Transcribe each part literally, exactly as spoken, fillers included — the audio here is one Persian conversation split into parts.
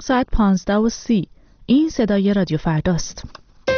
ساعت پانزده و سی. این صدای رادیو فرداست.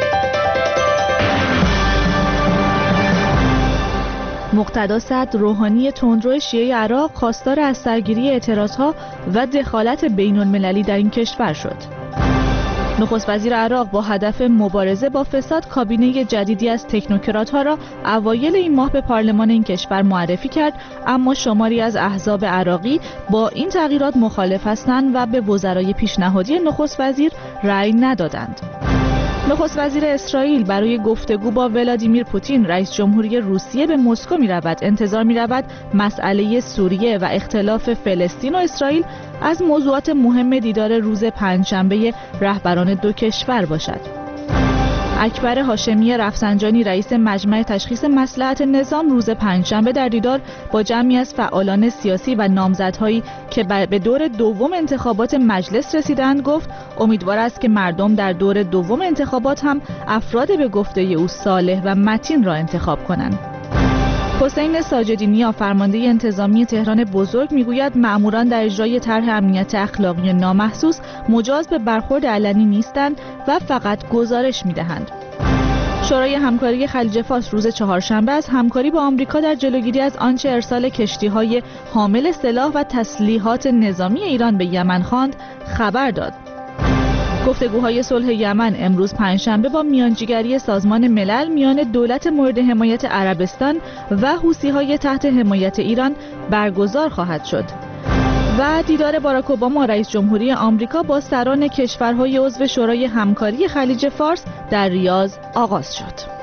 مقتدا صدر روحانی تندرو شیعه عراق خواستار از سرگیری اعتراضها و دخالت بین المللی در این کشور شد. نخست وزیر عراق با هدف مبارزه با فساد کابینه جدیدی از تکنوکرات‌ها را اوایل این ماه به پارلمان این کشور معرفی کرد، اما شماری از احزاب عراقی با این تغییرات مخالف هستند و به وزرای پیشنهادی نخست وزیر رأی ندادند. نخست وزیر اسرائیل برای گفتگو با ولادیمیر پوتین رئیس جمهوری روسیه به مسکو می رود. انتظار می رود مسئله سوریه و اختلاف فلسطین و اسرائیل از موضوعات مهم دیدار روز پنجشنبه رهبران دو کشور باشد. اکبر هاشمی رفسنجانی رئیس مجمع تشخیص مصلحت نظام روز پنجشنبه در دیدار با جمعی از فعالان سیاسی و نامزدهایی که به دور دوم انتخابات مجلس رسیدند گفت امیدوار است که مردم در دور دوم انتخابات هم افراد به گفته او صالح و متین را انتخاب کنند. حسین ساجدی فرمانده انتظامی تهران بزرگ میگوید مأموران در اجرای طرح امنیت اخلاقی نامحسوس مجاز به برخورد علنی نیستند و فقط گزارش میدهند. شورای همکاری خلیج فارس روز چهارشنبه از همکاری با آمریکا در جلوگیری از آنچه ارسال کشتی‌های حامل سلاح و تسلیحات نظامی ایران به یمن خواند خبر داد. گفتگوهای صلح یمن امروز پنجشنبه با میانجیگری سازمان ملل میان دولت مورد حمایت عربستان و حوثی‌های تحت حمایت ایران برگزار خواهد شد. و دیدار باراک اوباما رئیس جمهوری آمریکا با سران کشورهای عضو شورای همکاری خلیج فارس در ریاض آغاز شد.